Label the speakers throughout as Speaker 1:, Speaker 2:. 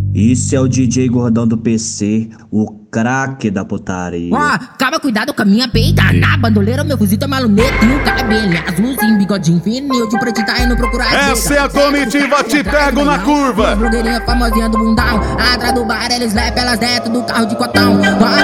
Speaker 1: Isso é o DJ Gordão do PC, o craque da putaria.
Speaker 2: Calma, cuidado com a minha peita. Na bandoleira, meu fuzil tá malunete. E o cabelo azulzinho, bigodinho fininho. De preto tá indo procurar.
Speaker 3: Essa é a comitiva, te pego na curva.
Speaker 2: Blogueirinha famosinha do bundão. Atrás do bar, eles levam elas dentro do carro de cotão.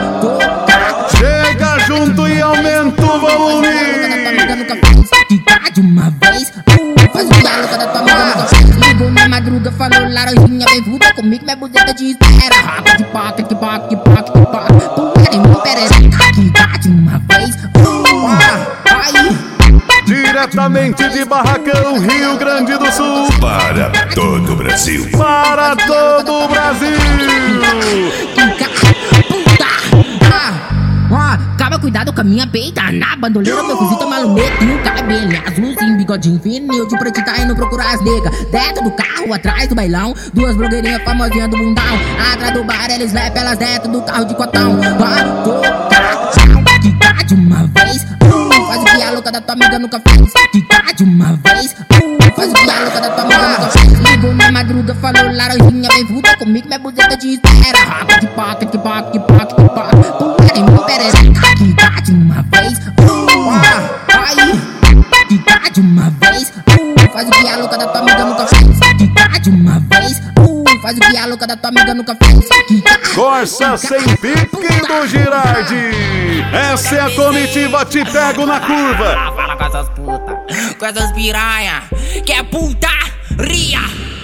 Speaker 3: Chega junto e aumenta o volume.
Speaker 2: Ficar de uma vez. Faz o que a louca da tua amiga nunca fez. Ligou na madruga, falou laranjinha, vem vulta comigo, minha buzeta de espera. Rapa de paca, que paca, que paca, que paca. Pulga em mão, perereca. Ficar de uma vez.
Speaker 3: Diretamente de Barracão, Rio Grande do Sul.
Speaker 4: Para todo o Brasil.
Speaker 3: Para todo o Brasil.
Speaker 2: Calma, cuidado com a minha peita. Na bandoleira, meu fuzil tá malumete. E o cabelo azulzinho, bigodinho fininho. De preto tá indo procurar as negas. Dentro do carro, atrás do bailão. Duas blogueirinhas famosinhas do bundão. Atrás do bar, eles levam elas dentro do carro de cotão. Quicar de uma vez. Faz o que a louca da tua amiga nunca fez. Quicar de uma vez. Faz o que a louca da tua amiga nunca fez. Ligou na madruga, falou laranjinha, vem vulta comigo, minha buzeta de espera. Rapa de paca, que paca, que paca, que paca. Pulga em mão, perereca. Quicar de uma vez. Quicar de uma vez. Faz o que a louca da tua amiga nunca fez. Quicar de uma vez. Faz o que a louca da tua amiga nunca fez.
Speaker 3: Corsa sem pique do Girardi. Essa é a comitiva, te pego na curva.
Speaker 2: Fala com essas putas, com essas piranha, que é putaria.